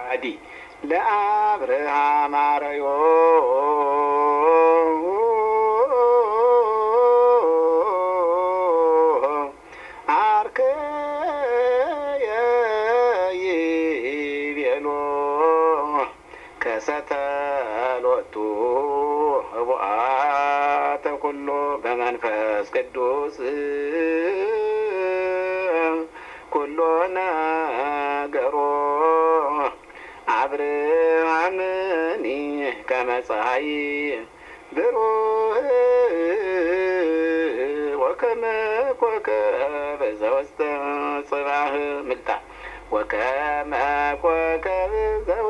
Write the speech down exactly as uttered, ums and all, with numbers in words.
አዲ ለአብርሃም አረዮ ከሰተሎቱ ህቡአተ ኩሎ በመንፈስ ቅዱስ ኩሎ ነገሮ አብርሃምኒ ከመ ፀሐይ ብሩህ ወከመ ኮከብ ዘውስተ ጽባህ ምልታ ወከመ ኮከብ